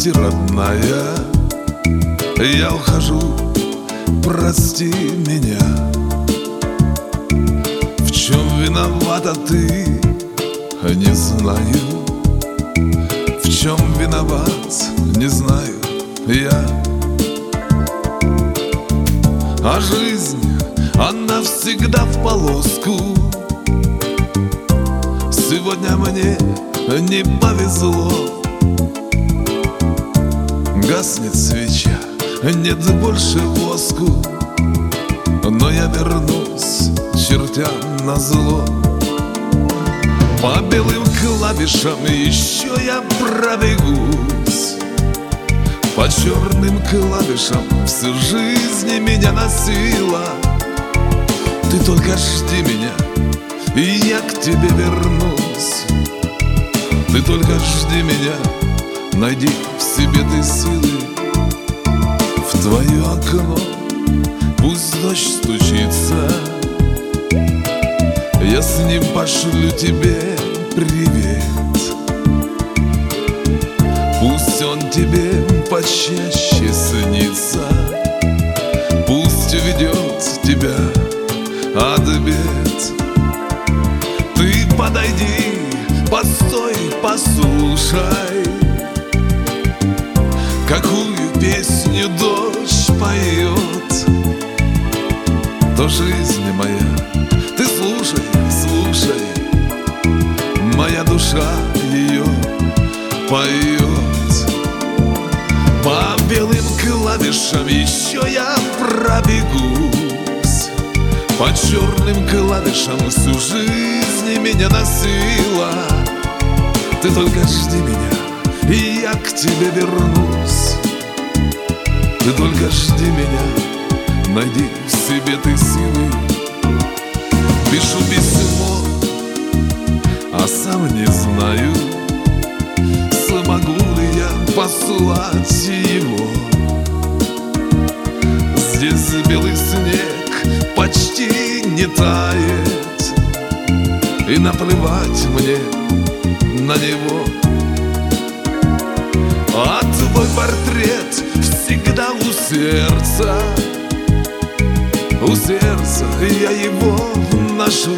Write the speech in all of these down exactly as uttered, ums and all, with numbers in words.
прости, родная, я ухожу, прости меня. В чем виновата ты, не знаю. В чем виноват, не знаю я. А жизнь, она всегда в полоску. Сегодня мне не повезло. Гаснет свеча, нет больше воску, но я вернусь, чертя назло. По белым клавишам еще я пробегусь. По черным клавишам всю жизнь меня носила. Ты только жди меня, и я к тебе вернусь. Ты только жди меня, найди в себе ты силы. В твое окно пусть дождь стучится, я с ним пошлю тебе привет. Пусть он тебе почаще снится, пусть ведет тебя ответ. Ты подойди, постой, послушай, какую песню дождь поет. То жизнь моя, ты слушай, слушай, моя душа ее поет. По белым клавишам еще я пробегусь. По черным клавишам всю жизнь меня носила. Ты только жди меня, и я к тебе вернусь. Ты только жди меня, найди в себе ты силы. Пишу письмо, а сам не знаю, смогу ли я послать его. Здесь белый снег почти не тает, и наплевать мне на него. А твой портрет всегда у сердца, у сердца я его ношу.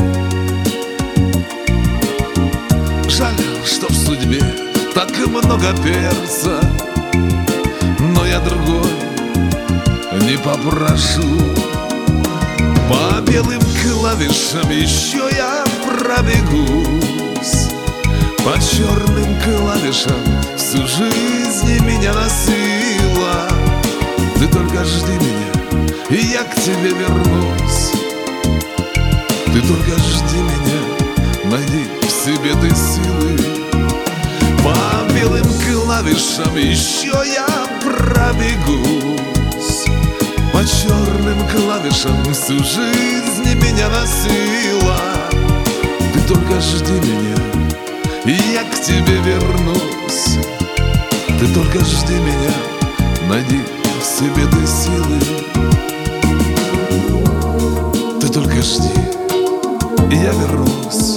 Жаль, что в судьбе так много перца, но я другой не попрошу. По белым клавишам еще я пробегусь. По черным клавишам всю жизнь меня носила. Ты только жди меня, и я к тебе вернусь. Ты только жди меня, найди в себе ты силы. По белым клавишам еще я пробегусь. По черным клавишам всю жизнь меня носила. Ты только жди меня, и я к тебе вернусь. Ты только жди меня, найди в себе ты силы. Ты только жди, и я вернусь.